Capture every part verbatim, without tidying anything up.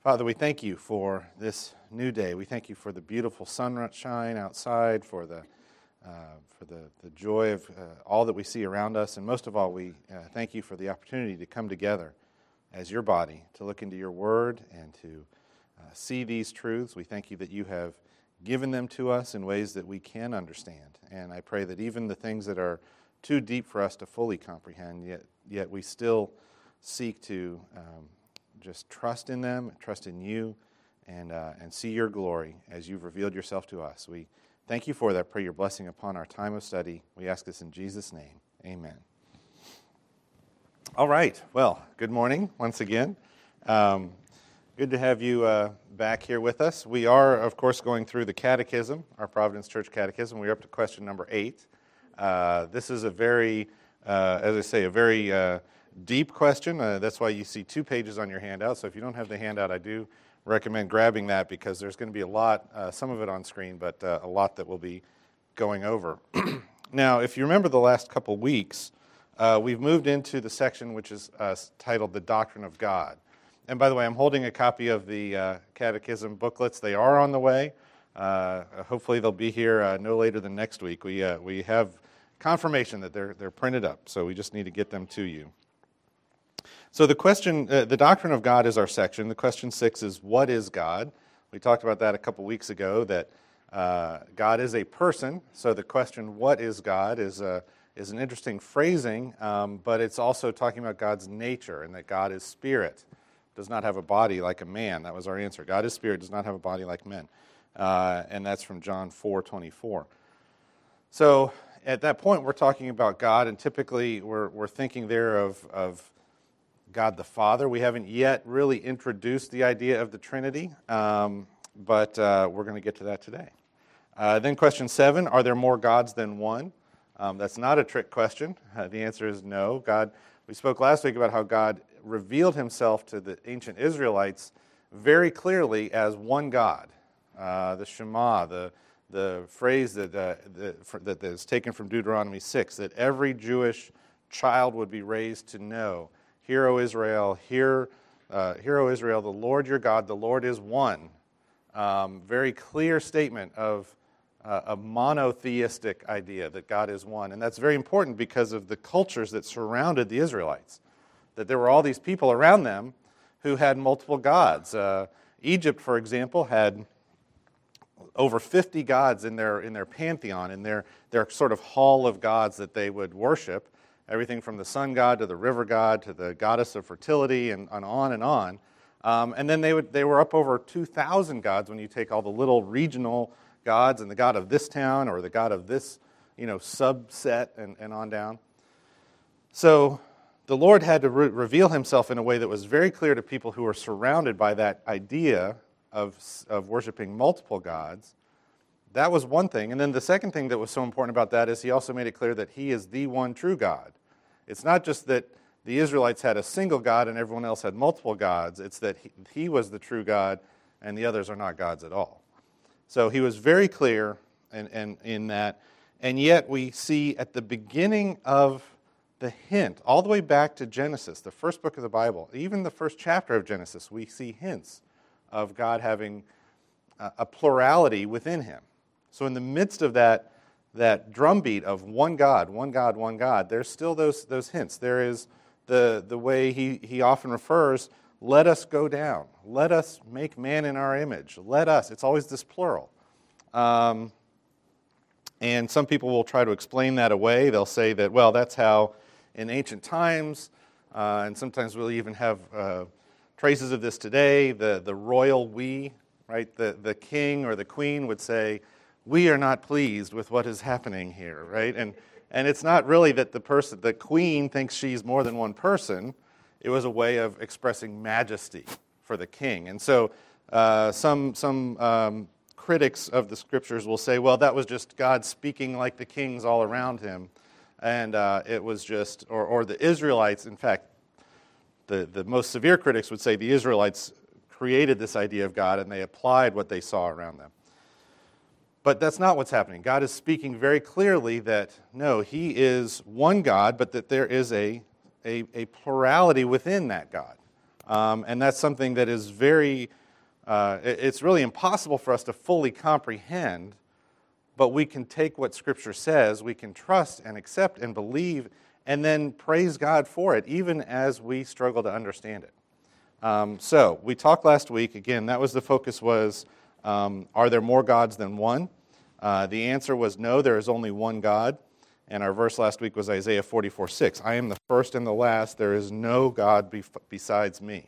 Father, we thank you for this new day. We thank you for the beautiful sunshine outside, for the uh, for the, the joy of uh, all that we see around us, and most of all, we uh, thank you for the opportunity to come together as your body, to look into your word and to uh, see these truths. We thank you that you have given them to us in ways that we can understand, and I pray that even the things that are too deep for us to fully comprehend, yet yet we still seek to um, just trust in them, trust in you, and uh, and see your glory as you've revealed yourself to us. We thank you for that. Pray your blessing upon our time of study. We ask this in Jesus' name. Amen. All right. Well, good morning once again. Um, good to have you uh, back here with us. We are, of course, going through the Catechism, our Providence Church Catechism. We're up to question number eight. Uh, this is a very, uh, as I say, a very uh, deep question. Uh, that's why you see two pages on your handout. So if you don't have the handout, I do recommend grabbing that because there's going to be a lot, uh, some of it on screen, but uh, a lot that we'll be going over. Now, if you remember the last couple weeks, uh, we've moved into the section which is uh, titled The Doctrine of God. And by the way, I'm holding a copy of the uh, Catechism booklets. They are on the way. Uh, hopefully they'll be here uh, no later than next week. We uh, we have confirmation that they're they're printed up, so we just need to get them to you. So the question, uh, the doctrine of God is our section. The question six is, what is God? We talked about that a couple weeks ago, that uh, God is a person. So the question, what is God, is a, is an interesting phrasing, um, but it's also talking about God's nature, and that God is spirit, does not have a body like a man. That was our answer. God is spirit, does not have a body like men. Uh, and that's from John four twenty-four. So at that point, we're talking about God, and typically we're we're thinking there of of God the Father. We haven't yet really introduced the idea of the Trinity, um, but uh, we're going to get to that today. Uh, then question seven, are there more gods than one? Um, that's not a trick question. Uh, the answer is no. God. We spoke last week about how God revealed himself to the ancient Israelites very clearly as one God. Uh, the Shema, the the phrase that uh, the, for, that is taken from Deuteronomy six, that every Jewish child would be raised to know. Hear, O Israel, hear, uh, hear, O Israel, the Lord your God, the Lord is one. Um, very clear statement of uh, a monotheistic idea that God is one. And that's very important because of the cultures that surrounded the Israelites. That there were all these people around them who had multiple gods. Uh, Egypt, for example, had over fifty gods in their in their pantheon, in their, their sort of hall of gods that they would worship. Everything from the sun god to the river god to the goddess of fertility, and, and on and on. Um, and then they would they were up over two thousand gods when you take all the little regional gods and the god of this town or the god of this, you know, subset and, and on down. So the Lord had to re- reveal himself in a way that was very clear to people who were surrounded by that idea of of worshiping multiple gods. That was one thing. And then the second thing that was so important about that is he also made it clear that he is the one true God. It's not just that the Israelites had a single God and everyone else had multiple gods. It's that he, he was the true God and the others are not gods at all. So he was very clear in, in, in that. And yet we see at the beginning of the hint, all the way back to Genesis, the first book of the Bible, even the first chapter of Genesis, we see hints of God having a, a plurality within him. So in the midst of that, that drumbeat of one God, one God, one God, there's still those those hints. There is the, the way he, he often refers, let us go down. Let us make man in our image. Let us. It's always this plural. Um, and some people will try to explain that away. They'll say that, well, that's how in ancient times, uh, and sometimes we'll even have uh, traces of this today, the, the royal we, right? The, the king or the queen would say, we are not pleased with what is happening here, right? And and it's not really that the person, the queen thinks she's more than one person. It was a way of expressing majesty for the king. And so uh, some some um, critics of the scriptures will say, well, that was just God speaking like the kings all around him. And uh, it was just, or, or the Israelites, in fact, the, the most severe critics would say the Israelites created this idea of God and they applied what they saw around them. But that's not what's happening. God is speaking very clearly that, no, he is one God, but that there is a, a, a plurality within that God. Um, and that's something that is very, uh, it's really impossible for us to fully comprehend, but we can take what Scripture says, we can trust and accept and believe, and then praise God for it, even as we struggle to understand it. Um, so, we talked last week, again, that was the focus was, um, are there more gods than one? Uh, the answer was no, there is only one God. And our verse last week was Isaiah forty-four six. I am the first and the last. There is no God be- besides me.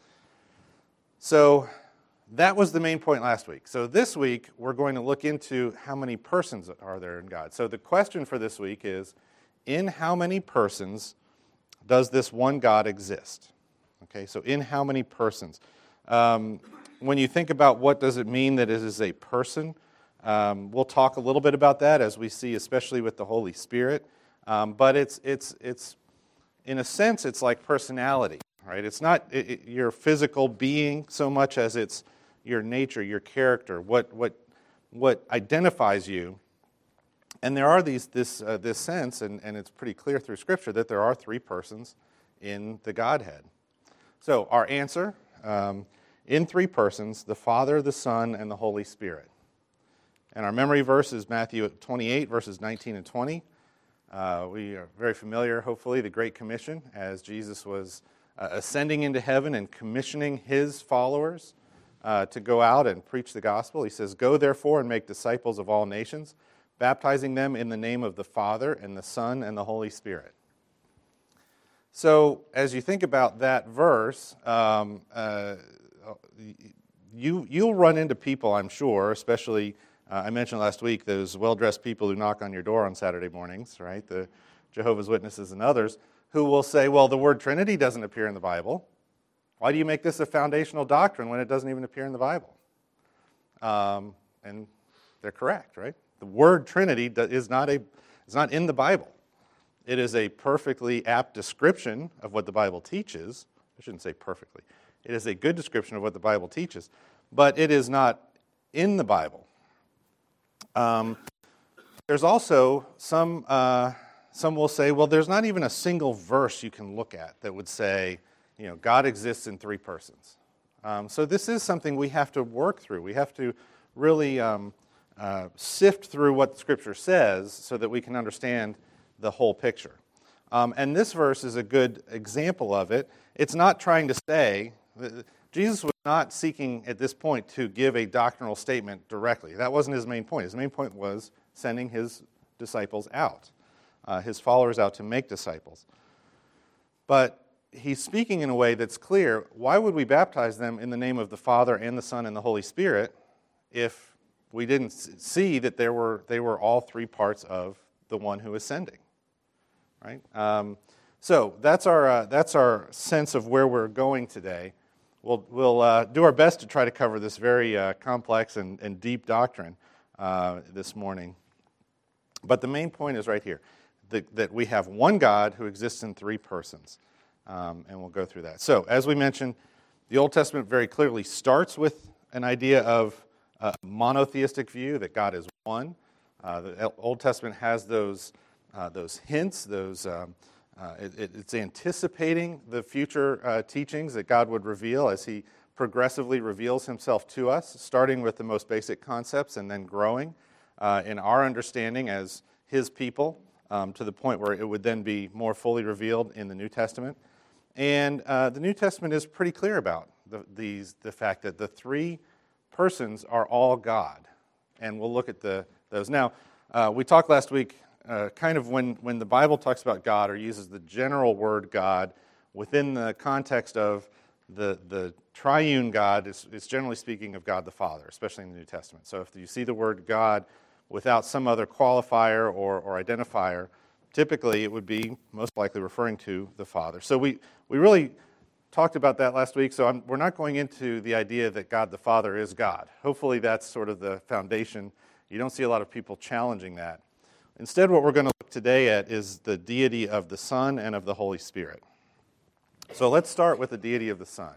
So that was the main point last week. So this week, we're going to look into how many persons are there in God. So the question for this week is, in how many persons does this one God exist? Okay, so in how many persons? Um, when you think about what does it mean that it is a person, Um, we'll talk a little bit about that as we see, especially with the Holy Spirit. Um, but it's it's it's in a sense, it's like personality, right? It's not it, it, your physical being so much as it's your nature, your character, what what what identifies you. And there are these this uh, this sense, and, and it's pretty clear through Scripture that there are three persons in the Godhead. So our answer: um, in three persons, the Father, the Son, and the Holy Spirit. And our memory verse is Matthew twenty-eight, verses nineteen and twenty. Uh, we are very familiar, hopefully, the Great Commission, as Jesus was uh, ascending into heaven and commissioning his followers uh, to go out and preach the gospel. He says, "Go therefore and make disciples of all nations, baptizing them in the name of the Father and the Son and the Holy Spirit." So, as you think about that verse, um, uh, you, you'll run into people, I'm sure, especially Uh, I mentioned last week those well-dressed people who knock on your door on Saturday mornings, right? The Jehovah's Witnesses and others, who will say, well, the word Trinity doesn't appear in the Bible. Why do you make this a foundational doctrine when it doesn't even appear in the Bible? Um, and they're correct, right? The word Trinity is not, a, is not in the Bible. It is a perfectly apt description of what the Bible teaches. I shouldn't say perfectly. It is a good description of what the Bible teaches, but it is not in the Bible. Um, there's also some, uh, some will say, well, there's not even a single verse you can look at that would say, you know, God exists in three persons. Um, so this is something we have to work through. We have to really um, uh, sift through what Scripture says so that we can understand the whole picture. Um, and this verse is a good example of it. It's not trying to say, Jesus was not seeking at this point to give a doctrinal statement directly. That wasn't his main point. His main point was sending his disciples out, uh, his followers out to make disciples. But he's speaking in a way that's clear. Why would we baptize them in the name of the Father and the Son and the Holy Spirit if we didn't see that there were they were all three parts of the one who is sending? Right? Um, so that's our uh, that's our sense of where we're going today. We'll, we'll uh, do our best to try to cover this very uh, complex and, and deep doctrine uh, this morning. But the main point is right here, that, that we have one God who exists in three persons. Um, and we'll go through that. So, as we mentioned, the Old Testament very clearly starts with an idea of a monotheistic view, that God is one. Uh, the Old Testament has those, uh, those hints, those... Um, Uh, it, it's anticipating the future uh, teachings that God would reveal as he progressively reveals himself to us, starting with the most basic concepts and then growing uh, in our understanding as his people um, to the point where it would then be more fully revealed in the New Testament. And uh, the New Testament is pretty clear about the, these, the fact that the three persons are all God. And we'll look at the, those. Now, uh, we talked last week Uh, kind of when, when the Bible talks about God or uses the general word God within the context of the, the triune God, it's, it's generally speaking of God the Father, especially in the New Testament. So if you see the word God without some other qualifier or, or identifier, typically it would be most likely referring to the Father. So we, we really talked about that last week, so I'm, we're not going into the idea that God the Father is God. Hopefully that's sort of the foundation. You don't see a lot of people challenging that. Instead, what we're going to look today at is the deity of the Son and of the Holy Spirit. So let's start with the deity of the Son.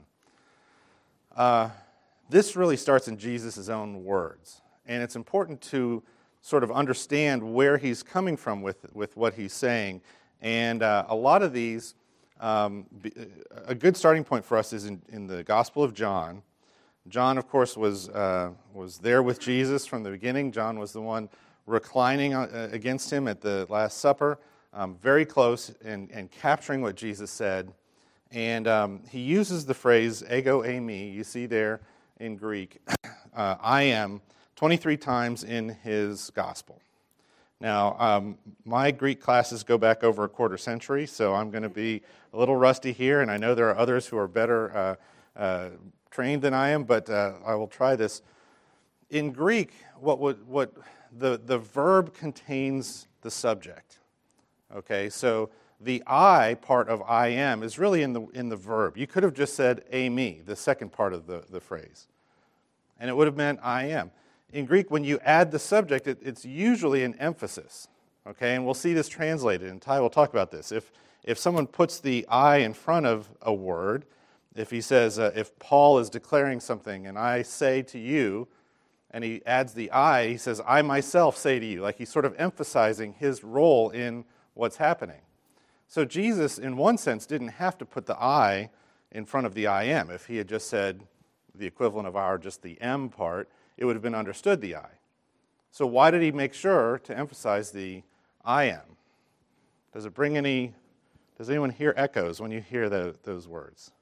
Uh, this really starts in Jesus' own words, and it's important to sort of understand where he's coming from with, with what he's saying. And uh, a lot of these um, a good starting point for us is in, in the Gospel of John. John, of course, was uh, was there with Jesus from the beginning. John was the one reclining against him at the Last Supper, um, very close and, and capturing what Jesus said. And um, he uses the phrase ego eimi, you see there in Greek, uh, I am, twenty-three times in his gospel. Now, um, my Greek classes go back over a quarter century, so I'm going to be a little rusty here, and I know there are others who are better uh, uh, trained than I am, but uh, I will try this. In Greek, what would what the the verb contains the subject. Okay, so the I part of I am is really in the in the verb. You could have just said eimi, the second part of the, the phrase, and it would have meant I am. In Greek, when you add the subject, it, it's usually an emphasis. Okay, and we'll see this translated, and Ty will talk about this. If if someone puts the I in front of a word, if he says, uh, if Paul is declaring something, and I say to you, and he adds the I, he says, I myself say to you, like he's sort of emphasizing his role in what's happening. So Jesus, in one sense, didn't have to put the I in front of the I am. If he had just said the equivalent of our, just the M part, it would have been understood the I. So why did he make sure to emphasize the I am? Does it bring any, does anyone hear echoes when you hear the, those words?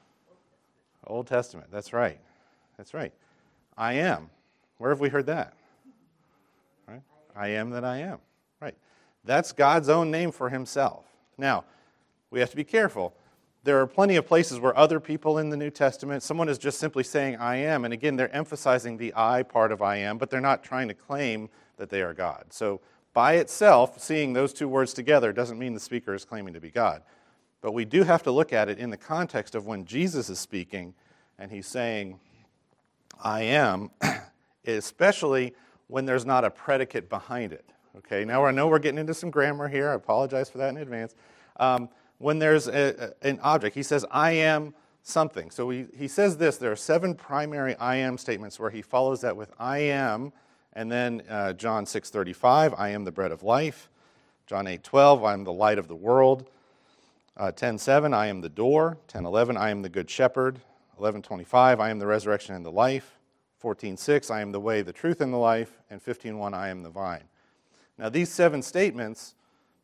Old Testament, that's right. That's right. I am. Where have we heard that? Right? I am that I am. Right. That's God's own name for himself. Now, we have to be careful. There are plenty of places where other people in the New Testament, someone is just simply saying I am, and again, they're emphasizing the I part of I am, but they're not trying to claim that they are God. So by itself, seeing those two words together doesn't mean the speaker is claiming to be God. But we do have to look at it in the context of when Jesus is speaking and he's saying, I am, especially when there's not a predicate behind it. Okay, now I know we're getting into some grammar here. I apologize for that in advance. Um, when there's a, a, an object, he says, I am something. So he, he says this, there are seven primary I am statements where he follows that with I am, and then uh, John six thirty-five, I am the bread of life. John eight twelve, I am the light of the world. Uh, ten seven, I am the door. ten eleven, I am the good shepherd. eleven twenty-five, I am the resurrection and the life. fourteen six, I am the way, the truth, and the life. And fifteen one, I am the vine. Now these seven statements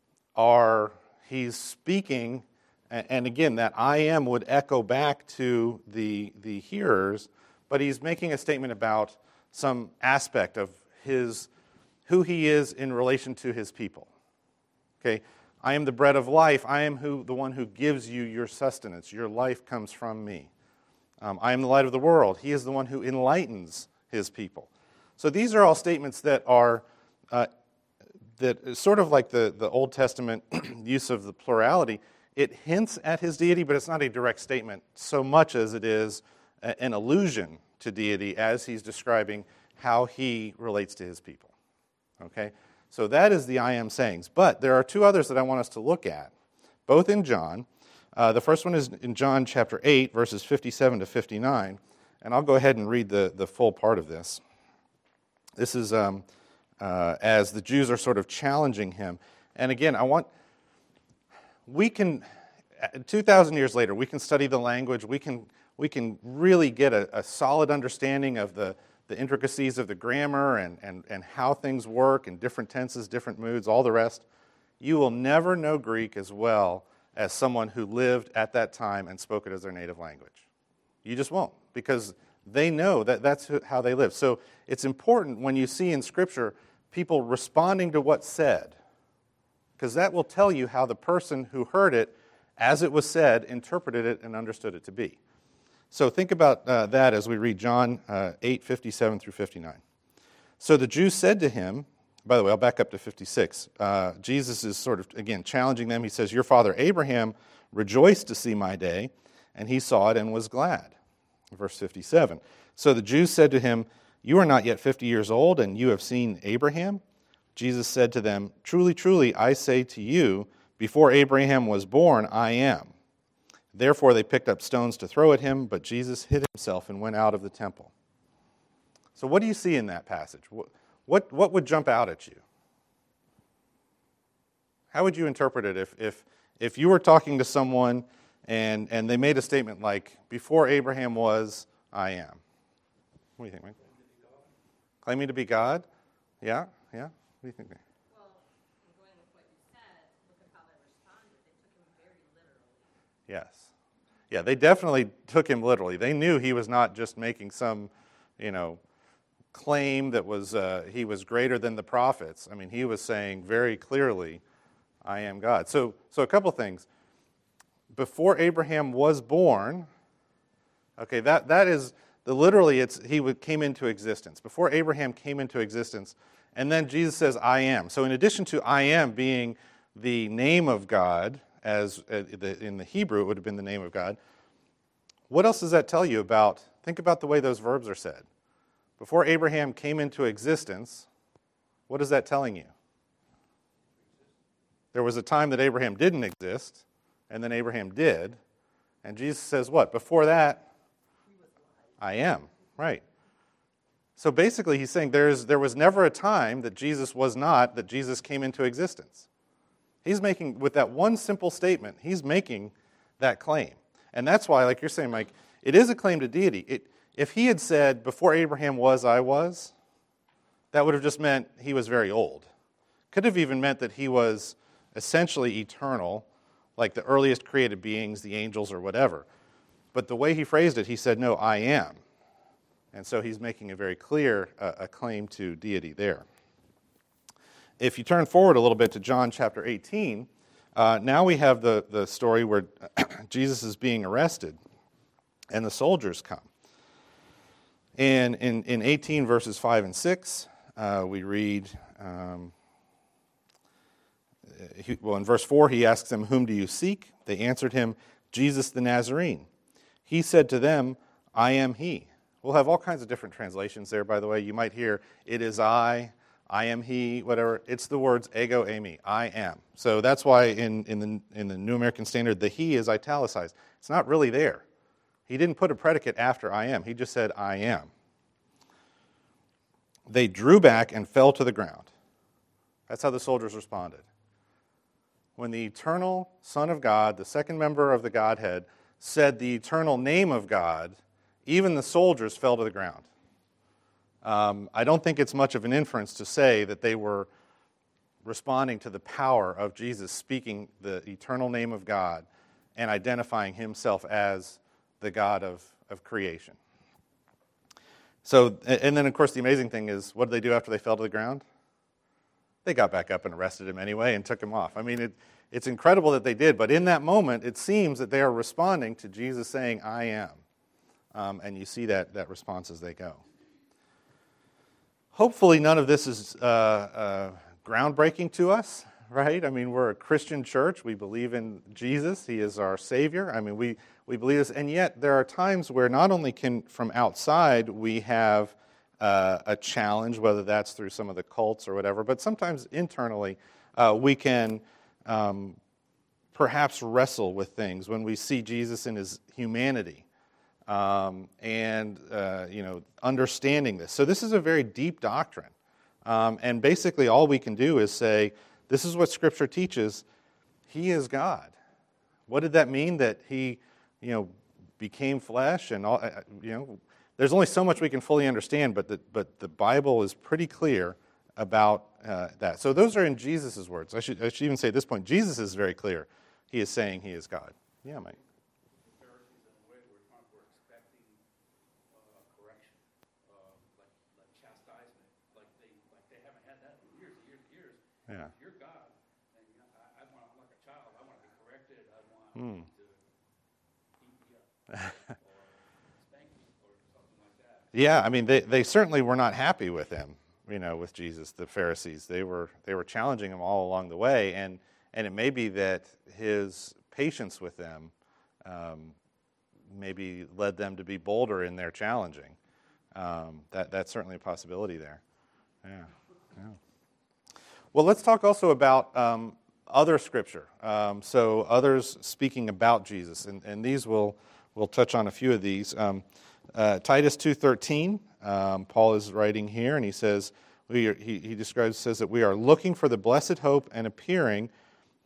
are, he's speaking, and again, that I am would echo back to the, the hearers, but he's making a statement about some aspect of his, who he is in relation to his people. Okay, I am the bread of life. I am who the one who gives you your sustenance. Your life comes from me. Um, I am the light of the world. He is the one who enlightens his people. So these are all statements that are uh, that is sort of like the, the Old Testament use of the plurality. It hints at his deity, but it's not a direct statement so much as it is a, an allusion to deity as he's describing how he relates to his people. Okay? So that is the I am sayings. But there are two others that I want us to look at, both in John. Uh, the first one is in John chapter eight, verses fifty-seven to fifty-nine. And I'll go ahead and read the, the full part of this. This is um, uh, as the Jews are sort of challenging him. And again, I want, we can, two thousand years later, we can study the language. We can we can really get a, a solid understanding of the, the intricacies of the grammar and, and, and how things work in different tenses, different moods, all the rest. You will never know Greek as well as someone who lived at that time and spoke it as their native language. You just won't, because they know that that's how they live. So it's important when you see in Scripture people responding to what's said, because that will tell you how the person who heard it, as it was said, interpreted it and understood it to be. So think about uh, that as we read John uh, eight, fifty-seven through fifty-nine. So the Jews said to him, by the way, I'll back up to fifty-six. Uh, Jesus is sort of, again, challenging them. He says, your father Abraham rejoiced to see my day, and he saw it and was glad. Verse fifty-seven. So the Jews said to him, you are not yet fifty years old, and you have seen Abraham? Jesus said to them, truly, truly, I say to you, before Abraham was born, I am. Therefore they picked up stones to throw at him, but Jesus hid himself and went out of the temple. So what do you see in that passage? What, what, what would jump out at you? How would you interpret it if, if if you were talking to someone and and they made a statement like, before Abraham was, I am. What do you think, Mike? Claiming to be God? Yeah, yeah. What do you think? Well, going with what you said, look at how they responded. They took him very literally. Yes. Yeah, they definitely took him literally. They knew he was not just making some, you know, claim that was uh, he was greater than the prophets. I mean, he was saying very clearly, I am God. So, so a couple things. Before Abraham was born, okay, that that is the literally it's he would, came into existence. Before Abraham came into existence, and then Jesus says, I am. So in addition to I am being the name of God, as uh, the, in the Hebrew it would have been the name of God, what else does that tell you about, think about the way those verbs are said. Before Abraham came into existence, what is that telling you? There was a time that Abraham didn't exist, and then Abraham did, and Jesus says what? Before that, I am, right. So basically he's saying there's, there was never a time that Jesus was not, that Jesus came into existence. He's making, with that one simple statement, he's making that claim. And that's why, like you're saying, Mike, it is a claim to deity. It, if he had said, before Abraham was, I was, that would have just meant he was very old. Could have even meant that he was essentially eternal, like the earliest created beings, the angels or whatever. But the way he phrased it, he said, no, I am. And so he's making a very clear uh, a claim to deity there. If you turn forward a little bit to John chapter eighteen, uh, now we have the, the story where Jesus is being arrested and the soldiers come. And in, in eighteen verses five and six, uh, we read, um, he, well, in verse four, he asks them, whom do you seek? They answered him, Jesus the Nazarene. He said to them, I am he. We'll have all kinds of different translations there, by the way. You might hear, it is I, I am he, whatever. It's the words ego eimi, I am. So that's why in, in, the, in the New American Standard, the he is italicized. It's not really there. He didn't put a predicate after I am. He just said, I am. They drew back and fell to the ground. That's how the soldiers responded. When the eternal Son of God, the second member of the Godhead, said the eternal name of God, even the soldiers fell to the ground. Um, I don't think it's much of an inference to say that they were responding to the power of Jesus speaking the eternal name of God and identifying himself as the God of, of creation. So, and then of course the amazing thing is, what did they do after they fell to the ground? They got back up and arrested him anyway and took him off. I mean, it, it's incredible that they did, but in that moment, it seems that they are responding to Jesus saying, I am. Um, and you see that, that response as they go. Hopefully none of this is uh, uh, groundbreaking to us, right? I mean, we're a Christian church. We believe in Jesus. He is our Savior. I mean, we, we believe this. And yet there are times where not only can, from outside, we have uh, a challenge, whether that's through some of the cults or whatever, but sometimes internally uh, we can um, perhaps wrestle with things when we see Jesus in his humanity. Um, and, uh, you know, understanding this. So this is a very deep doctrine. Um, and basically all we can do is say, this is what Scripture teaches. He is God. What did that mean? That he, you know, became flesh and all, you know, there's only so much we can fully understand, but the, but the Bible is pretty clear about uh, that. So those are in Jesus' words. I should, I should even say at this point, Jesus is very clear. He is saying he is God. Yeah, Mike. Yeah. You're God, and I, I want, I'm like a child. I want to be corrected. I want mm. to beat me up, or spank me, or something like that. Yeah, I mean, they, they certainly were not happy with him, you know, with Jesus, the Pharisees. They were they were challenging him all along the way, and and it may be that his patience with them um, maybe led them to be bolder in their challenging. Um, that that's certainly a possibility there. Yeah. Yeah. Well, let's talk also about um, other Scripture. Um, so others speaking about Jesus, and, and these will we'll touch on a few of these. Um, uh, Titus two thirteen, um, Paul is writing here, and he says we are, he, he describes says that we are looking for the blessed hope and appearing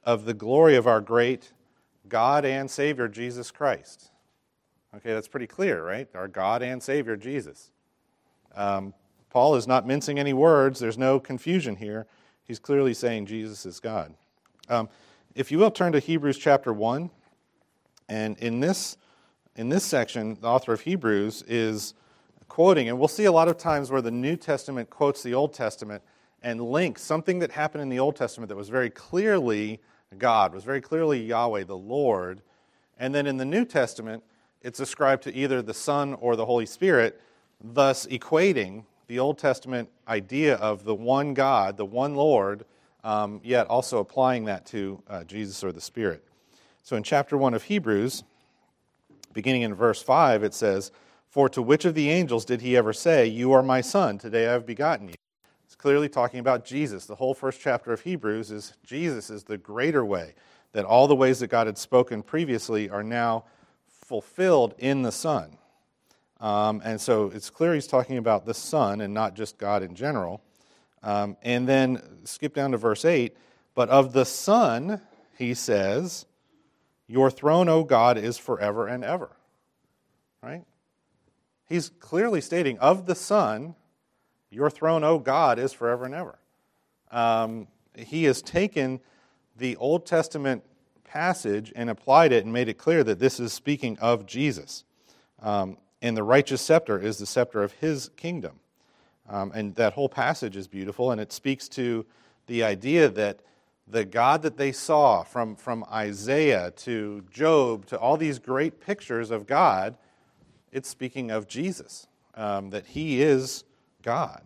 of the glory of our great God and Savior, Jesus Christ. Okay, that's pretty clear, right? Our God and Savior, Jesus. Um, Paul is not mincing any words. There's no confusion here. He's clearly saying Jesus is God. Um, if you will, turn to Hebrews chapter one. And in this, in this section, the author of Hebrews is quoting, and we'll see a lot of times where the New Testament quotes the Old Testament and links something that happened in the Old Testament that was very clearly God, was very clearly Yahweh, the Lord. And then in the New Testament, it's ascribed to either the Son or the Holy Spirit, thus equating the Old Testament idea of the one God, the one Lord, um, yet also applying that to uh, Jesus or the Spirit. So in chapter one of Hebrews, beginning in verse five, it says, "For to which of the angels did he ever say, 'You are my son, today I have begotten you'?" It's clearly talking about Jesus. The whole first chapter of Hebrews is Jesus is the greater way, that all the ways that God had spoken previously are now fulfilled in the Son. Um, and so it's clear he's talking about the Son and not just God in general. Um, and then skip down to verse eight. "But of the Son," he says, "Your throne, O God, is forever and ever." Right? He's clearly stating, of the Son, your throne, O God, is forever and ever. Um, he has taken the Old Testament passage and applied it and made it clear that this is speaking of Jesus. Um, and the righteous scepter is the scepter of his kingdom. Um, and that whole passage is beautiful, and it speaks to the idea that the God that they saw from, from Isaiah to Job to all these great pictures of God, it's speaking of Jesus, um, that he is God.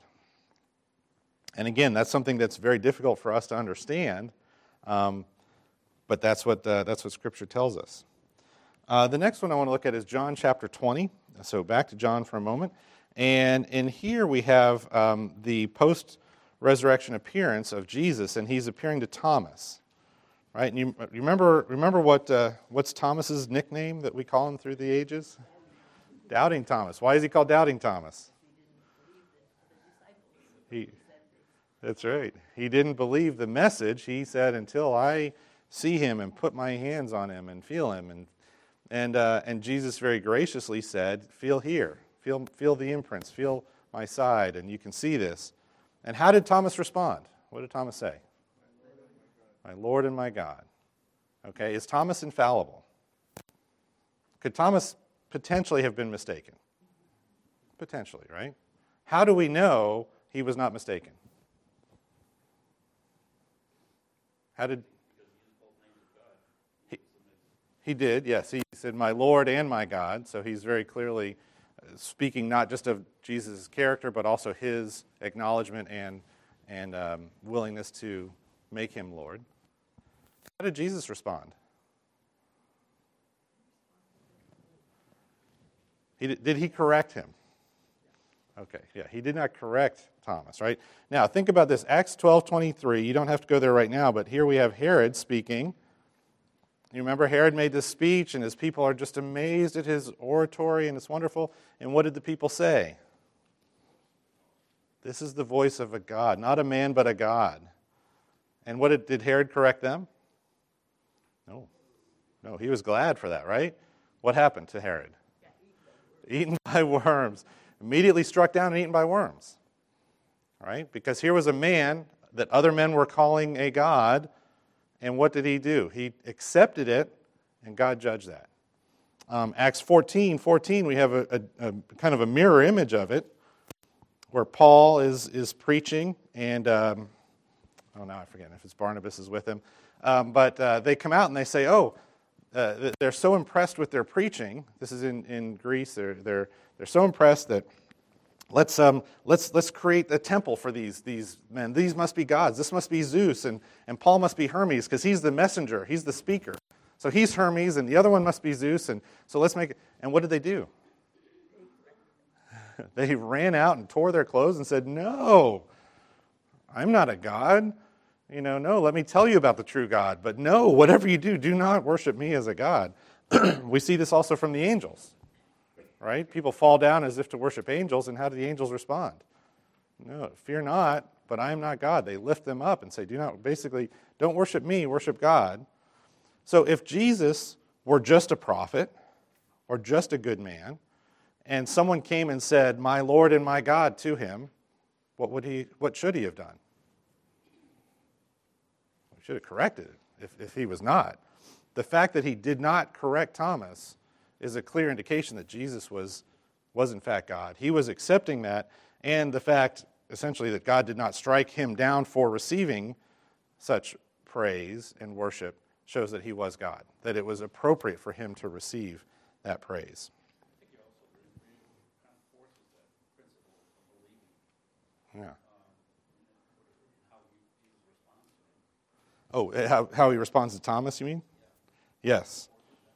And again, that's something that's very difficult for us to understand, um, but that's what, uh, that's what Scripture tells us. Uh, the next one I want to look at is John chapter twenty. So back to John for a moment. And in here we have um, the post resurrection appearance of Jesus, and he's appearing to Thomas, right? And you, you remember remember what uh, what's Thomas's nickname that we call him through the ages? Doubting Thomas. Why is he called Doubting Thomas? He, that's right. He didn't believe the message. He said, "Until I see him and put my hands on him and feel him," and and uh, and Jesus very graciously said, "Feel here, feel feel the imprints, feel my side, and you can see this." And how did Thomas respond? What did Thomas say? My Lord and my God. Okay, is Thomas infallible? Could Thomas potentially have been mistaken? Potentially, right? How do we know he was not mistaken? How did... He, he did, yes. He said, my Lord and my God. So he's very clearly speaking not just of Jesus' character, but also his acknowledgement and, and um, willingness to make him Lord. How did Jesus respond? He, did he correct him? Okay, yeah, he did not correct Thomas, right? Now, think about this. Acts twelve twenty-three, you don't have to go there right now, but here we have Herod speaking. You remember Herod made this speech, and his people are just amazed at his oratory, and it's wonderful. And what did the people say? This is the voice of a God, not a man, but a God. And what did, did Herod correct them? No. No, he was glad for that, right? What happened to Herod? Eaten by worms. Immediately struck down and eaten by worms. Right? Because here was a man that other men were calling a God, and what did he do? He accepted it, and God judged that. Um, Acts fourteen fourteen, we have a, a, a kind of a mirror image of it, where Paul is is preaching, and um, oh, now I forget if it's Barnabas is with him, um, but uh, they come out and they say, oh, uh, they're so impressed with their preaching. This is in, in Greece. They're they're they're so impressed that let's um let's let's create a temple for these these men. These must be gods. This must be Zeus, and and Paul must be Hermes because he's the messenger. He's the speaker. So he's Hermes, and the other one must be Zeus. And so let's make it. And what did they do? They ran out and tore their clothes and said, "No, I'm not a god. You know, no. Let me tell you about the true God. But no, whatever you do, do not worship me as a god." We see this also from the angels. Right? People fall down as if to worship angels, and how do the angels respond? No, fear not, but I am not God. They lift them up and say, do not, basically, don't worship me, worship God. So if Jesus were just a prophet or just a good man, and someone came and said, my Lord and my God to him, what would he? What should he have done? He should have corrected it if, if he was not. The fact that he did not correct Thomas is a clear indication that Jesus was, was in fact God. He was accepting that, and the fact, essentially, that God did not strike him down for receiving such praise and worship shows that he was God, that it was appropriate for him to receive that praise. Yeah. Oh, how, how he responds to Thomas, you mean? Yes.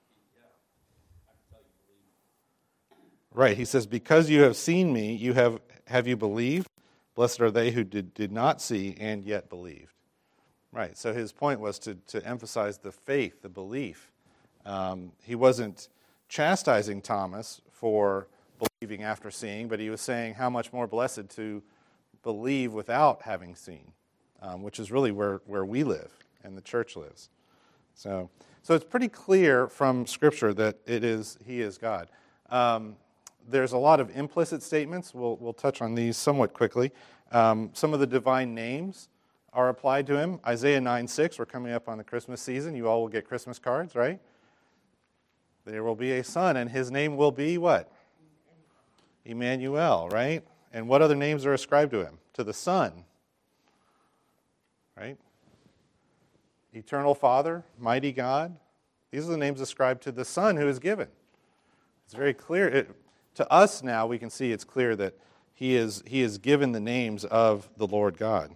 Right. He says, because you have seen me, you have have you believed? Blessed are they who did, did not see and yet believed. Right. So his point was to, to emphasize the faith, the belief. Um, he wasn't chastising Thomas for believing after seeing, but he was saying how much more blessed to believe without having seen, um, which is really where, where we live and the church lives. So, so it's pretty clear from Scripture that it is He is God. Um, there's a lot of implicit statements. We'll we'll touch on these somewhat quickly. Um, some of the divine names are applied to Him. Isaiah nine six. We're coming up on the Christmas season. You all will get Christmas cards, right? There will be a son, and His name will be what? Emmanuel, right? And what other names are ascribed to Him? To the Son, right? Eternal Father, Mighty God. These are the names ascribed to the Son who is given. It's very clear. It, to us now, we can see it's clear that He is He is given the names of the Lord God.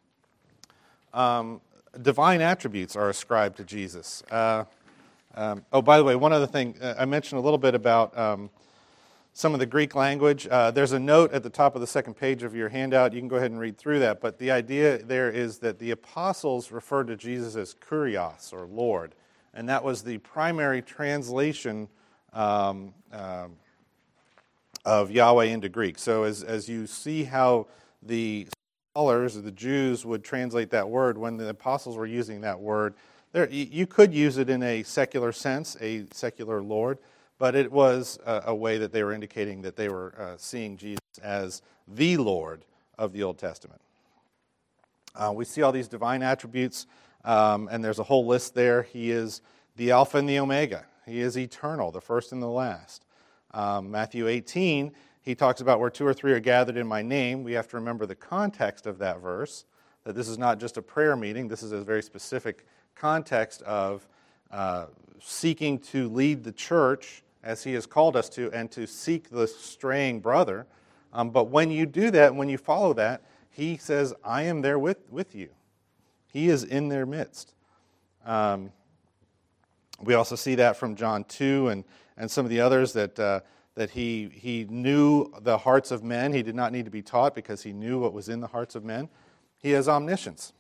Um, divine attributes are ascribed to Jesus. Uh, um, oh, by the way, one other thing. Uh, I mentioned a little bit about um, some of the Greek language. Uh, there's a note at the top of the second page of your handout. You can go ahead and read through that. But the idea there is that the apostles referred to Jesus as Kurios, or Lord. And that was the primary translation um, uh, of Yahweh into Greek. So as, as you see how the scholars, or the Jews, would translate that word, when the apostles were using that word, there, you could use it in a secular sense, a secular Lord. But it was a, a way that they were indicating that they were uh, seeing Jesus as the Lord of the Old Testament. Uh, we see all these divine attributes, um, and there's a whole list there. He is the Alpha and the Omega. He is eternal, the first and the last. Um, Matthew eighteen, he talks about where two or three are gathered in my name. We have to remember the context of that verse, that this is not just a prayer meeting. This is a very specific context of uh, seeking to lead the church as He has called us to, and to seek the straying brother. Um, but when you do that, when you follow that, He says, I am there with, with you. He is in their midst. Um, we also see that from John two and, and some of the others, that uh, that he, he knew the hearts of men. He did not need to be taught because He knew what was in the hearts of men. He has omniscience.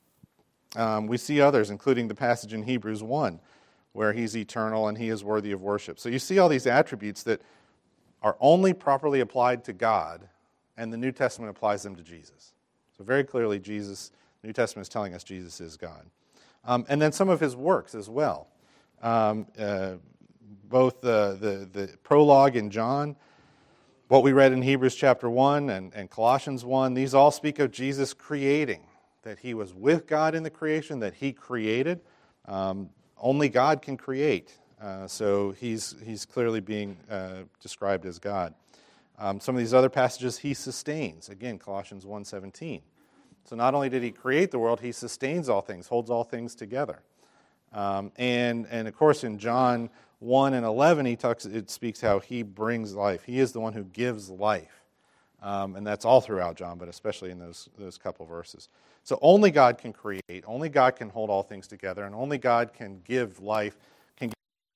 Um, we see others, including the passage in Hebrews one, where He's eternal and He is worthy of worship. So you see all these attributes that are only properly applied to God, and the New Testament applies them to Jesus. So very clearly, Jesus, the New Testament is telling us Jesus is God. Um, and then some of His works as well. Um, uh, both the, the, the prologue in John, what we read in Hebrews chapter one and, and Colossians one, these all speak of Jesus creating, that He was with God in the creation, that He created. Um, Only God can create, uh, so he's he's clearly being uh, described as God. Um, some of these other passages He sustains. Again, Colossians one seventeen. So not only did He create the world, He sustains all things, holds all things together. Um, and and of course in John one and eleven, he talks. It speaks how He brings life. He is the one who gives life, um, and that's all throughout John, but especially in those those couple verses. So only God can create, only God can hold all things together, and only God can give life. Can give.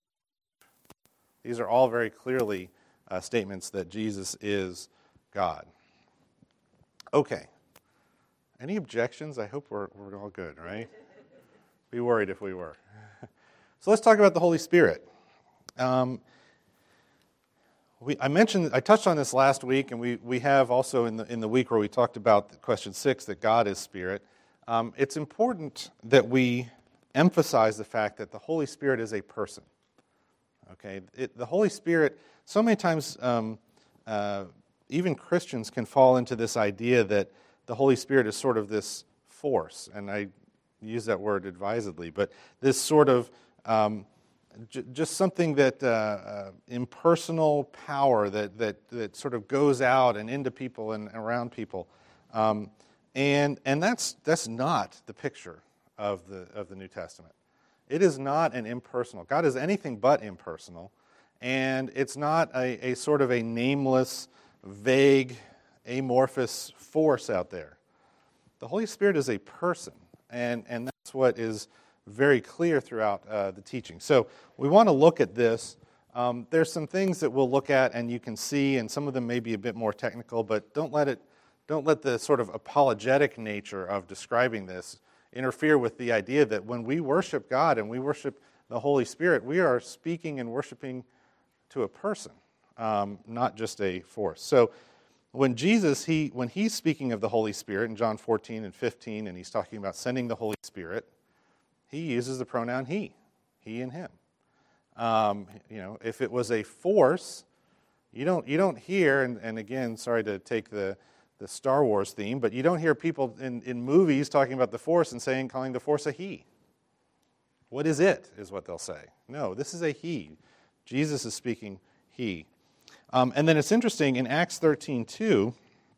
These are all very clearly uh, statements that Jesus is God. Okay. Any objections? I hope we're we're all good, right? Be worried if we were. So let's talk about the Holy Spirit. Um, we, I mentioned, I touched on this last week, and we, we have also in the, in the week where we talked about question six, that God is Spirit. Um, it's important that we emphasize the fact that the Holy Spirit is a person. Okay, it, the Holy Spirit, so many times um, uh, even Christians can fall into this idea that the Holy Spirit is sort of this force, and I use that word advisedly, but this sort of um, j- just something that uh, uh, impersonal power that, that that sort of goes out and into people and around people, um, and and that's that's not the picture of the of the New Testament. It is not an impersonal. God is anything but impersonal, and it's not a, a sort of a nameless, vague, amorphous force out there. The Holy Spirit is a person, and, and that's what is very clear throughout uh, the teaching. So we want to look at this. Um, there's some things that we'll look at and you can see, and some of them may be a bit more technical, but don't let it, don't let the sort of apologetic nature of describing this interfere with the idea that when we worship God and we worship the Holy Spirit, we are speaking and worshiping to a person, um, not just a force. So when Jesus, he when he's speaking of the Holy Spirit in John fourteen and fifteen, and he's talking about sending the Holy Spirit, he uses the pronoun he, he and him. Um, you know, if it was a force, you don't you don't hear, and, and again, sorry to take the the Star Wars theme, but you don't hear people in, in movies talking about the Force and saying, calling the Force a he. What is it, is what they'll say. No, this is a he. Jesus is speaking he. Um, and then it's interesting, in Acts thirteen two,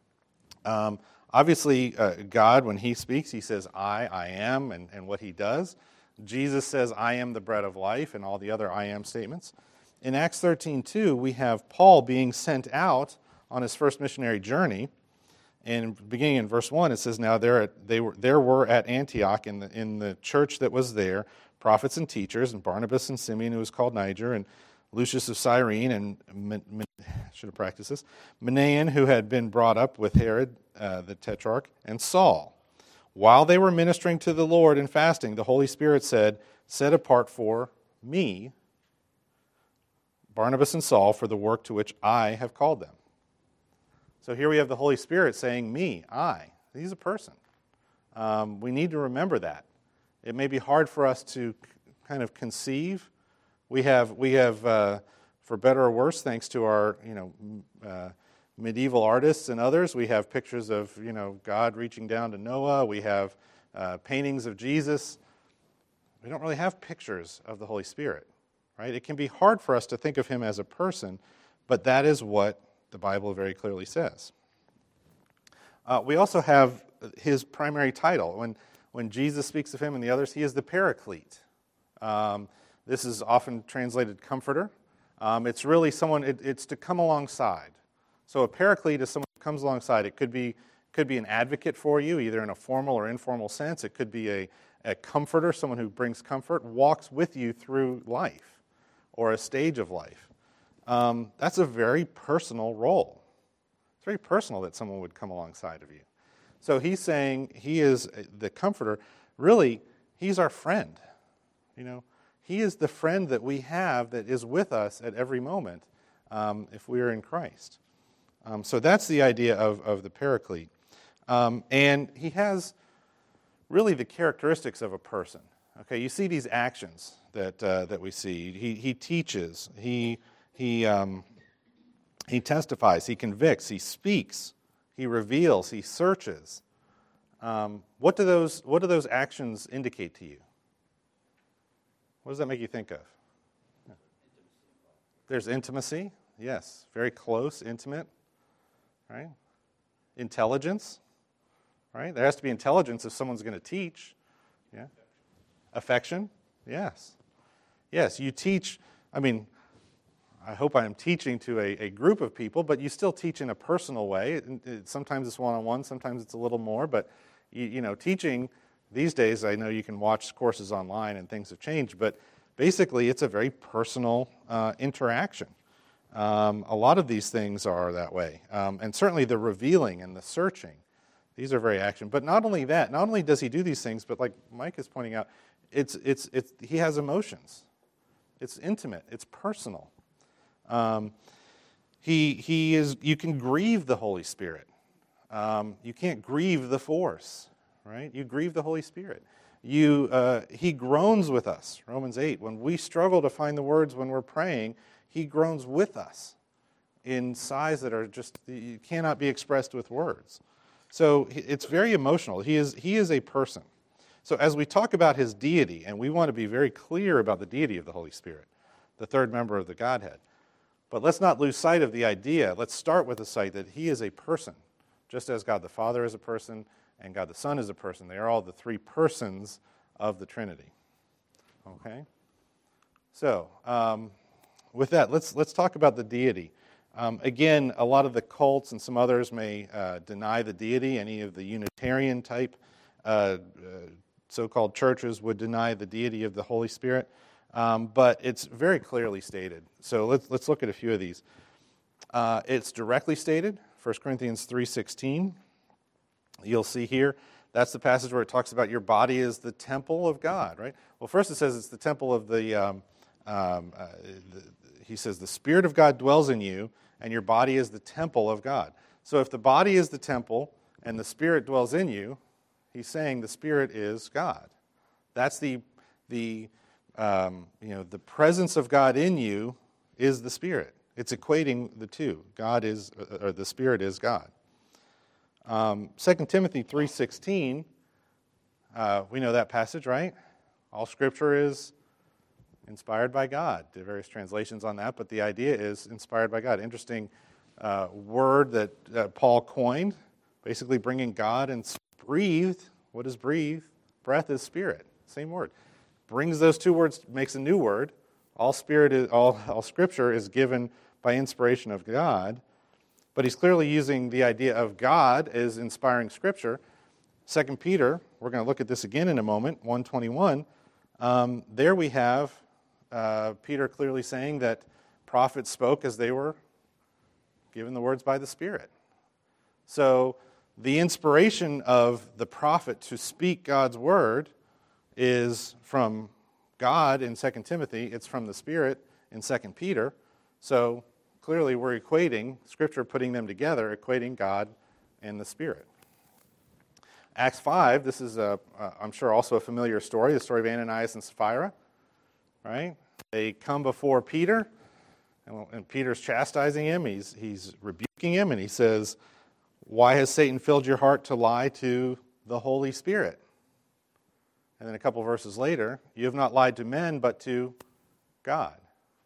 um, obviously uh, God, when he speaks, he says, I, I am, and, and what he does. Jesus says, I am the bread of life, and all the other I am statements. In Acts thirteen two, we have Paul being sent out on his first missionary journey. And beginning in verse one, it says, now there, at, they were, there were at Antioch, in the, in the church that was there, prophets and teachers, and Barnabas and Simeon, who was called Niger, and Lucius of Cyrene, and Men, Men, should have practiced this, Manaen, who had been brought up with Herod uh, the Tetrarch, and Saul. While they were ministering to the Lord and fasting, the Holy Spirit said, set apart for me Barnabas and Saul for the work to which I have called them. So here we have the Holy Spirit saying, me, I. He's a person. Um, we need to remember that. It may be hard for us to kind of conceive. We have, we have, uh, for better or worse, thanks to our, you know, uh, medieval artists and others, we have pictures of, you know, God reaching down to Noah. We have uh, paintings of Jesus. We don't really have pictures of the Holy Spirit, right? It can be hard for us to think of him as a person, but that is what the Bible very clearly says. Uh, we also have his primary title. When, when Jesus speaks of him and the others, he is the Paraclete. Um, this is often translated comforter. Um, it's really someone, it, it's to come alongside. So a Paraclete is someone who comes alongside. It could be, could be an advocate for you, either in a formal or informal sense. It could be a, a comforter, someone who brings comfort, walks with you through life or a stage of life. Um, that's a very personal role. It's very personal that someone would come alongside of you. So he's saying he is the comforter. Really, he's our friend. You know, he is the friend that we have that is with us at every moment um, if we are in Christ. Um, so that's the idea of, of the Paraclete. Um, and he has really the characteristics of a person. Okay, you see these actions that uh, that we see. He he teaches. He He um, he testifies, he convicts, he speaks, he reveals, he searches. Um, what do those what do those actions indicate to you? What does that make you think of? Yeah. There's intimacy, yes, very close, intimate, right? Intelligence, right? There has to be intelligence if someone's going to teach. Yeah. Affection, yes, yes. You teach. I mean. I hope I am teaching to a, a group of people, but you still teach in a personal way. It, it, sometimes it's one-on-one, sometimes it's a little more, but you, you know, teaching these days, I know you can watch courses online and things have changed, but basically it's a very personal uh, interaction. Um, a lot of these things are that way, um, and certainly the revealing and the searching, these are very action. But not only that, not only does he do these things, but like Mike is pointing out, it's it's it's he has emotions. It's intimate. It's personal. Um, He, he is, you can grieve the Holy Spirit. Um, you can't grieve the force, right? You grieve the Holy Spirit. You, uh, he groans with us, Romans eight. When we struggle to find the words when we're praying, he groans with us in sighs that are just, you cannot be expressed with words. So it's very emotional. He is, he is a person. So as we talk about his deity, and we want to be very clear about the deity of the Holy Spirit, the third member of the Godhead, but let's not lose sight of the idea. Let's start with the sight that he is a person, just as God the Father is a person and God the Son is a person. They are all the three persons of the Trinity. Okay? So, um, with that, let's let's talk about the deity. Um, again, a lot of the cults and some others may uh, deny the deity. Any of the Unitarian type uh, uh, so-called churches would deny the deity of the Holy Spirit. Um, but it's very clearly stated. So let's let's look at a few of these. Uh, it's directly stated, First Corinthians three sixteen. You'll see here, that's the passage where it talks about your body is the temple of God, right? Well, first it says it's the temple of the, um, um, uh, the, he says the Spirit of God dwells in you, and your body is the temple of God. So if the body is the temple and the Spirit dwells in you, he's saying the Spirit is God. That's the the Um, you know, the presence of God in you is the Spirit. It's equating the two. God is, or the Spirit is God. Um, Second Timothy three sixteen, uh, we know that passage, right? All Scripture is inspired by God. There are various translations on that, but the idea is inspired by God. Interesting uh, word that uh, Paul coined, basically bringing God and breathed. What is breathe? Breath is spirit. Same word. Brings those two words, makes a new word. All spirit is, all, all Scripture is given by inspiration of God, but he's clearly using the idea of God as inspiring Scripture. Second Peter, we're going to look at this again in a moment, one twenty-one. Um, there we have uh, Peter clearly saying that prophets spoke as they were given the words by the Spirit. So the inspiration of the prophet to speak God's word is from God in Second Timothy. It's from the Spirit in Second Peter. So clearly we're equating, Scripture putting them together, equating God and the Spirit. Acts five, this is, a, uh, I'm sure, also a familiar story, the story of Ananias and Sapphira, right? They come before Peter, and, and Peter's chastising him. He's, he's rebuking him, and he says, "Why has Satan filled your heart to lie to the Holy Spirit?" And then a couple verses later, "You have not lied to men, but to God."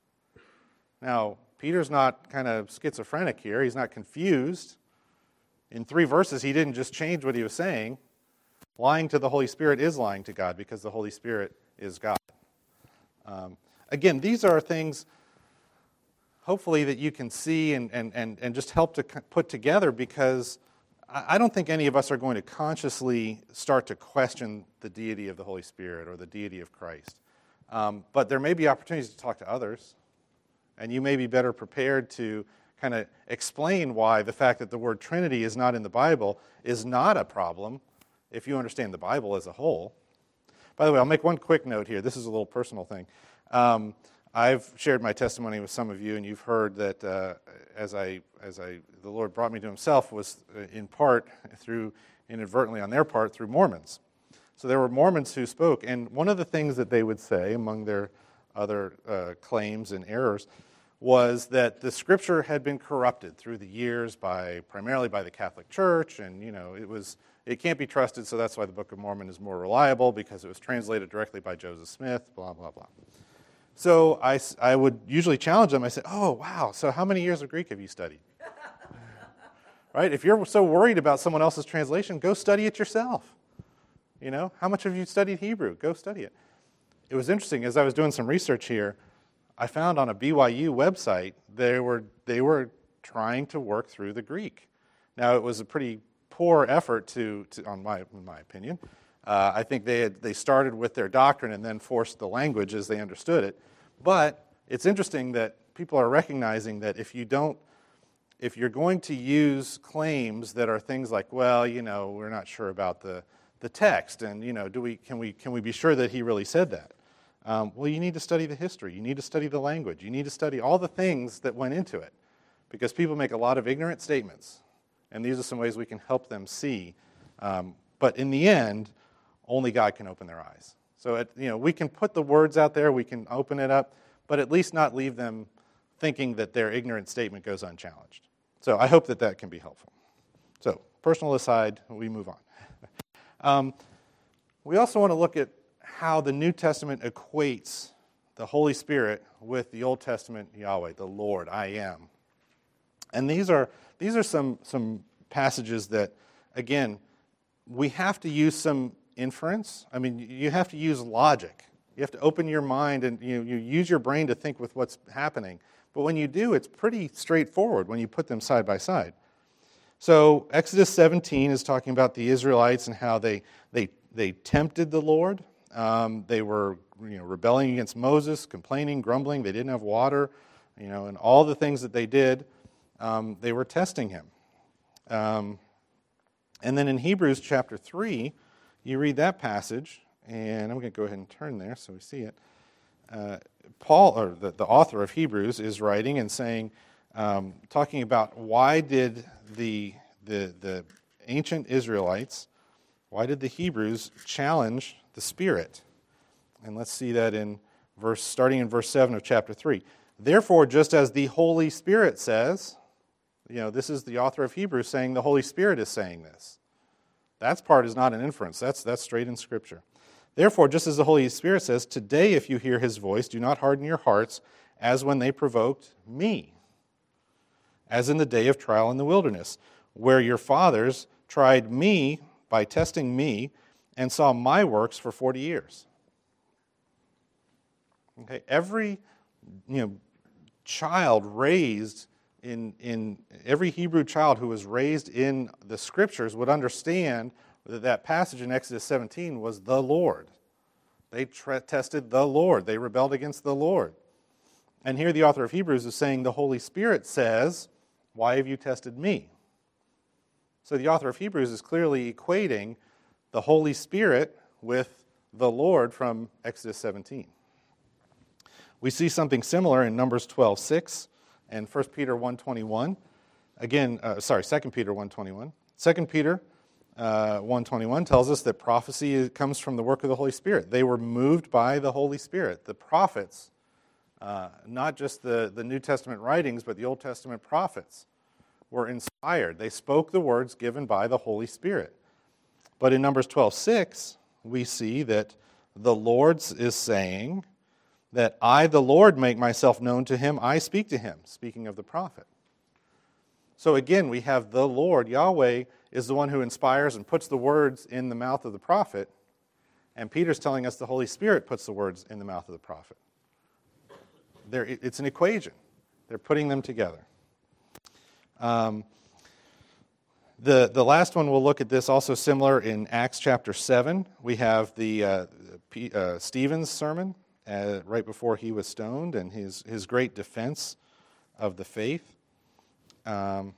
Now, Peter's not kind of schizophrenic here. He's not confused. In three verses, he didn't just change what he was saying. Lying to the Holy Spirit is lying to God because the Holy Spirit is God. Um, again, these are things, hopefully, that you can see and, and, and, and just help to put together, because I don't think any of us are going to consciously start to question the deity of the Holy Spirit or the deity of Christ. Um, but there may be opportunities to talk to others, and you may be better prepared to kind of explain why the fact that the word Trinity is not in the Bible is not a problem if you understand the Bible as a whole. By the way, I'll make one quick note here. This is a little personal thing. Um, I've shared my testimony with some of you, and you've heard that uh, as I, as I, the Lord brought me to Himself was in part through, inadvertently on their part, through Mormons. So there were Mormons who spoke, and one of the things that they would say, among their other uh, claims and errors, was that the Scripture had been corrupted through the years by, primarily by the Catholic Church, and you know it was it can't be trusted, so that's why the Book of Mormon is more reliable, because it was translated directly by Joseph Smith. Blah blah blah. So I, I would usually challenge them. I said, "Oh wow, so how many years of Greek have you studied?" Right? If you're so worried about someone else's translation, go study it yourself. You know, how much have you studied Hebrew? Go study it. It was interesting as I was doing some research here. I found on a B Y U website they were they were trying to work through the Greek. Now it was a pretty poor effort to, to on my in my opinion. Uh, I think they had they started with their doctrine and then forced the language as they understood it. But it's interesting that people are recognizing that if you don't, if you're going to use claims that are things like, well, you know, we're not sure about the the text, and you know, do we can we can we be sure that he really said that? Um, well, you need to study the history. You need to study the language. You need to study all the things that went into it. because people make a lot of ignorant statements, and these are some ways we can help them see. Um, but in the end, only God can open their eyes. So it, you know, we can put the words out there, we can open it up, but at least not leave them thinking that their ignorant statement goes unchallenged. So I hope that that can be helpful. So personal aside, we move on. um, we also want to look at how the New Testament equates the Holy Spirit with the Old Testament Yahweh, the Lord, I am. And these are these are some some passages that, again, we have to use some inference. I mean, you have to use logic. You have to open your mind and you, you use your brain to think with what's happening. But when you do, it's pretty straightforward when you put them side by side. So Exodus seventeen is talking about the Israelites and how they they they tempted the Lord. Um, they were you know rebelling against Moses, complaining, grumbling. They didn't have water, you know, and all the things that they did, um, they were testing him. Um, and then in Hebrews chapter three, you read that passage, and I'm going to go ahead and turn there so we see it. Uh, Paul, or the, the author of Hebrews, is writing and saying, um, talking about why did the, the the ancient Israelites, why did the Hebrews challenge the Spirit? And let's see that in verse, starting in verse seven of chapter three. Therefore, just as the Holy Spirit says, you know, this is the author of Hebrews saying the Holy Spirit is saying this. That part is not an inference. That's that's straight in Scripture. Therefore, just as the Holy Spirit says, today if you hear his voice, do not harden your hearts as when they provoked me, as in the day of trial in the wilderness, where your fathers tried me by testing me and saw my works for forty years. Okay, every you know child raised in in every Hebrew child who was raised in the Scriptures would understand that that passage in Exodus seventeen was the Lord. They tra- tested the Lord. They rebelled against the Lord. And here the author of Hebrews is saying the Holy Spirit says, why have you tested me? So the author of Hebrews is clearly equating the Holy Spirit with the Lord from Exodus seventeen. We see something similar in Numbers twelve six and First Peter one twenty-one. Again, uh, sorry, Second Peter one twenty-one. Second Peter uh, one twenty-one tells us that prophecy comes from the work of the Holy Spirit. They were moved by the Holy Spirit. The prophets, uh, not just the, the New Testament writings, but the Old Testament prophets were inspired. They spoke the words given by the Holy Spirit. But in Numbers twelve six, we see that the Lord is saying that I, the Lord, make myself known to him. I speak to him, speaking of the prophet. So again, we have the Lord, Yahweh, is the one who inspires and puts the words in the mouth of the prophet. And Peter's telling us the Holy Spirit puts the words in the mouth of the prophet. There, it's an equation. They're putting them together. Um, the, the last one we'll look at this also similar in Acts chapter seven. We have the uh, P, uh, Stephen's sermon uh, right before he was stoned and his, his great defense of the faith. Um,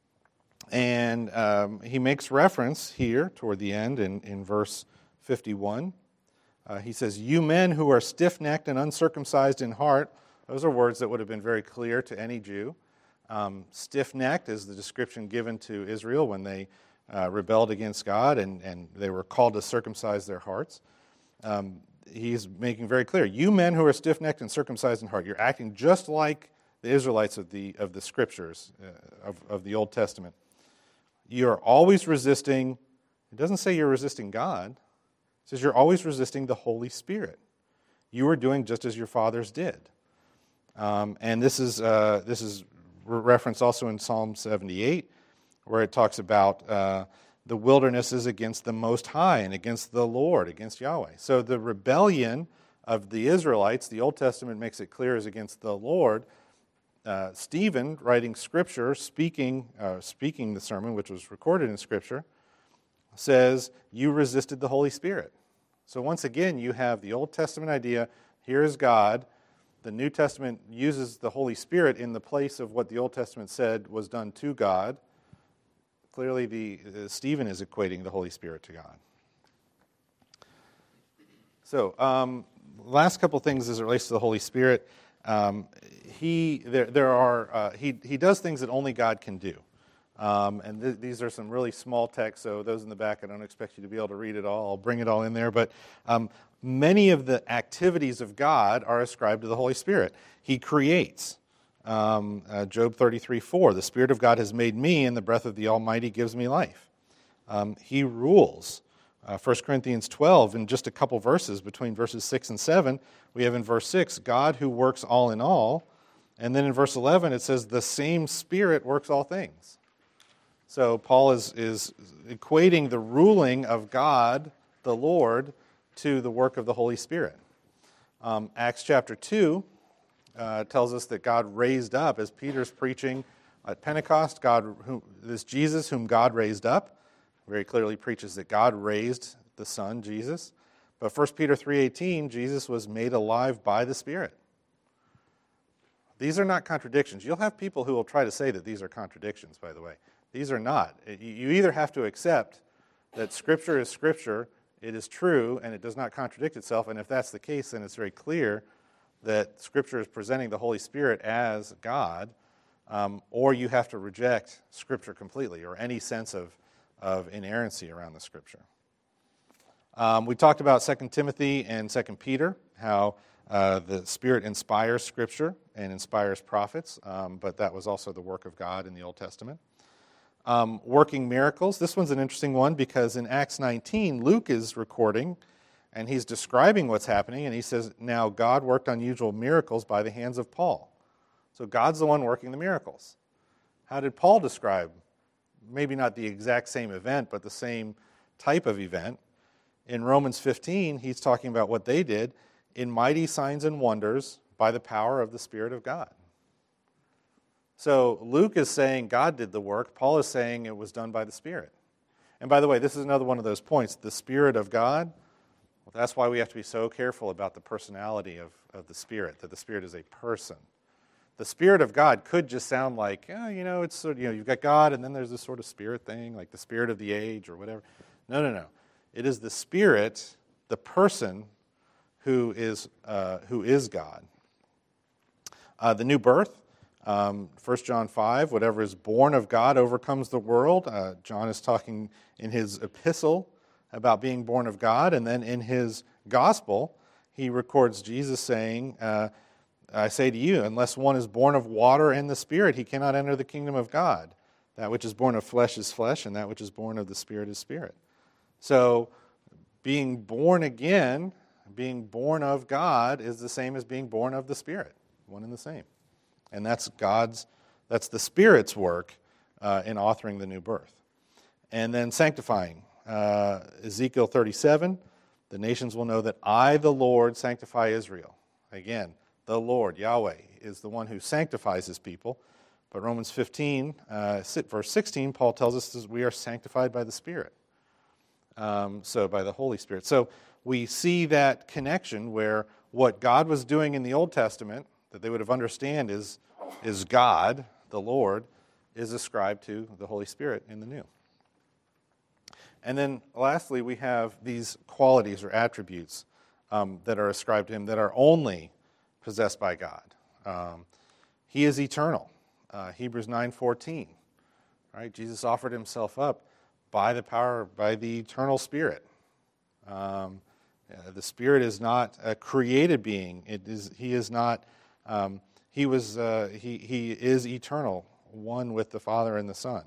and um, he makes reference here toward the end in, in verse fifty-one. Uh, he says, you men who are stiff-necked and uncircumcised in heart, those are words that would have been very clear to any Jew. Um, stiff-necked is the description given to Israel when they uh, rebelled against God and, and they were called to circumcise their hearts. Um, he's making very clear, you men who are stiff-necked and circumcised in heart, you're acting just like the Israelites of the of the Scriptures, uh, of, of the Old Testament. You're always resisting, it doesn't say you're resisting God, it says you're always resisting the Holy Spirit. You are doing just as your fathers did. Um, and this is uh, this is referenced also in Psalm seventy-eight, where it talks about uh, the wilderness is against the Most High and against the Lord, against Yahweh. So the rebellion of the Israelites, the Old Testament makes it clear, is against the Lord. Uh, Stephen, writing Scripture, speaking uh, speaking the sermon, which was recorded in Scripture, says, you resisted the Holy Spirit. So once again, you have the Old Testament idea, here is God. The New Testament uses the Holy Spirit in the place of what the Old Testament said was done to God. Clearly, the uh, Stephen is equating the Holy Spirit to God. So, um, last couple things as it relates to the Holy Spirit. um, he there there are uh, he he does things that only God can do. Um, and th- these are some really small text, so those in the back, I don't expect you to be able to read it all. I'll bring it all in there. But um, many of the activities of God are ascribed to the Holy Spirit. He creates. Um, uh, Job thirty-three four, the Spirit of God has made me, and the breath of the Almighty gives me life. Um, he rules. Uh, First Corinthians twelve, in just a couple verses, between verses six and seven, we have in verse six, God who works all in all. And then in verse eleven, it says, the same Spirit works all things. So Paul is, is equating the ruling of God, the Lord, to the work of the Holy Spirit. Um, Acts chapter two uh, tells us that God raised up, as Peter's preaching at Pentecost, God, who, this Jesus whom God raised up, very clearly preaches that God raised the Son, Jesus. But First Peter three eighteen, Jesus was made alive by the Spirit. These are not contradictions. You'll have people who will try to say that these are contradictions, by the way. These are not. You either have to accept that Scripture is Scripture, it is true, and it does not contradict itself, and if that's the case, then it's very clear that Scripture is presenting the Holy Spirit as God, um, or you have to reject Scripture completely, or any sense of, of inerrancy around the Scripture. Um, we talked about Second Timothy and Second Peter, how uh, the Spirit inspires Scripture and inspires prophets, um, but that was also the work of God in the Old Testament. Um, working miracles. This one's an interesting one because in Acts nineteen, Luke is recording, and he's describing what's happening, and he says, now God worked unusual miracles by the hands of Paul. So God's the one working the miracles. How did Paul describe? Maybe not the exact same event, but the same type of event. In Romans fifteen, he's talking about what they did in mighty signs and wonders by the power of the Spirit of God. So Luke is saying God did the work. Paul is saying it was done by the Spirit. And by the way, this is another one of those points. The Spirit of God, well, that's why we have to be so careful about the personality of, of the Spirit, that the Spirit is a person. The Spirit of God could just sound like, oh, you know, it's sort of, you know, you've got God, and then there's this sort of Spirit thing, like the Spirit of the age or whatever. No, no, no. It is the Spirit, the person, who is uh, who is God. Uh, the new birth. Um, First John five, whatever is born of God overcomes the world. Uh, John is talking in his epistle about being born of God, and then in his gospel, he records Jesus saying, uh, I say to you, unless one is born of water and the Spirit, he cannot enter the kingdom of God. That which is born of flesh is flesh, and that which is born of the Spirit is spirit. So, being born again, being born of God, is the same as being born of the Spirit, one and the same. And that's God's, that's the Spirit's work uh, in authoring the new birth. And then sanctifying. Uh, Ezekiel thirty-seven, the nations will know that I, the Lord, sanctify Israel. Again, the Lord, Yahweh, is the one who sanctifies his people. But Romans fifteen, uh, verse sixteen, Paul tells us that we are sanctified by the Spirit. Um, so by the Holy Spirit. So we see that connection where what God was doing in the Old Testament, that they would have understand is, is God, the Lord, is ascribed to the Holy Spirit in the New. And then lastly, we have these qualities or attributes um, that are ascribed to him that are only possessed by God. Um, he is eternal. Uh, Hebrews nine fourteen. Right? Jesus offered himself up by the power, by the eternal Spirit. Um, uh, the Spirit is not a created being. It is. He is not. Um, he was. Uh, he. He is eternal, one with the Father and the Son.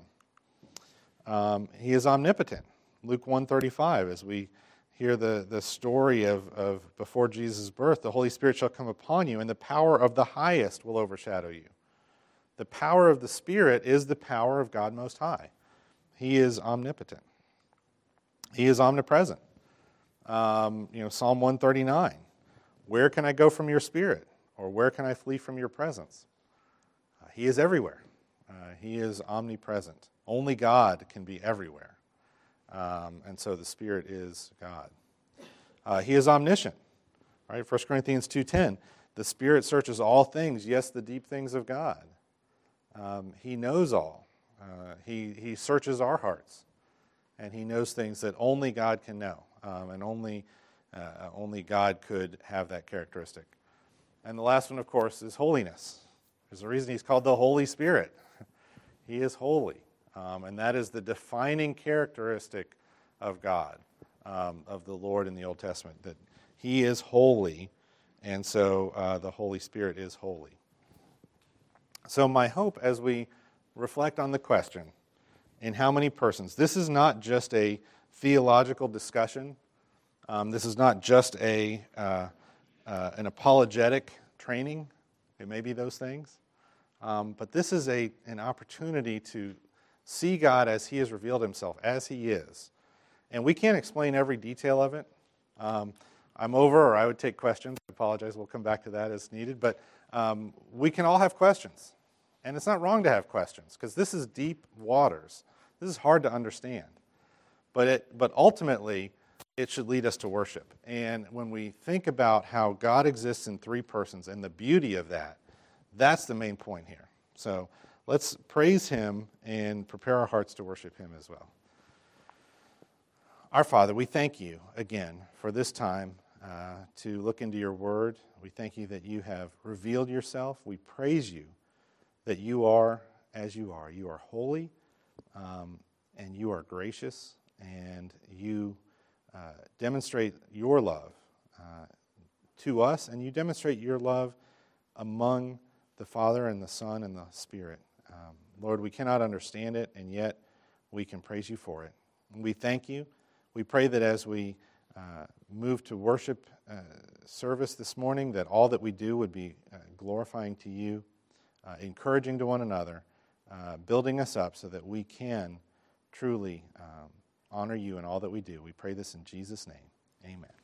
Um, he is omnipotent. Luke one thirty-five. As we hear the the story of of before Jesus' birth, the Holy Spirit shall come upon you, and the power of the Highest will overshadow you. The power of the Spirit is the power of God Most High. He is omnipotent. He is omnipresent. Um, you know, Psalm one thirty-nine. Where can I go from your Spirit? Or where can I flee from your presence? Uh, he is everywhere. Uh, he is omnipresent. Only God can be everywhere. Um, and so the Spirit is God. Uh, he is omniscient. Right? First Corinthians two ten. The Spirit searches all things, yes, the deep things of God. Um, he knows all. Uh, he, he searches our hearts. And he knows things that only God can know. Um, and only, uh, only God could have that characteristic. And the last one, of course, is holiness. There's a reason he's called the Holy Spirit. He is holy. Um, and that is the defining characteristic of God, um, of the Lord in the Old Testament, that he is holy, and so uh, the Holy Spirit is holy. So my hope as we reflect on the question, in how many persons, this is not just a theological discussion. Um, this is not just a uh, uh, an apologetic training. It may be those things. Um, but this is a an opportunity to see God as he has revealed himself, as he is. And we can't explain every detail of it. Um, I'm over, or I would take questions. I apologize. We'll come back to that as needed. But um, we can all have questions. And it's not wrong to have questions, because this is deep waters. This is hard to understand. But it, but ultimately, it should lead us to worship. And when we think about how God exists in three persons and the beauty of that, that's the main point here. So let's praise him and prepare our hearts to worship him as well. Our Father, we thank you again for this time uh, to look into your word. We thank you that you have revealed yourself. We praise you that you are as you are. You are holy, um, and you are gracious, and you uh, demonstrate your love uh, to us, and you demonstrate your love among the Father and the Son and the Spirit. Um, Lord, we cannot understand it, and yet we can praise you for it. And we thank you. We pray that as we uh, move to worship uh, service this morning, that all that we do would be uh, glorifying to you, uh, encouraging to one another, uh, building us up so that we can truly um, honor you in all that we do. We pray this in Jesus' name. Amen.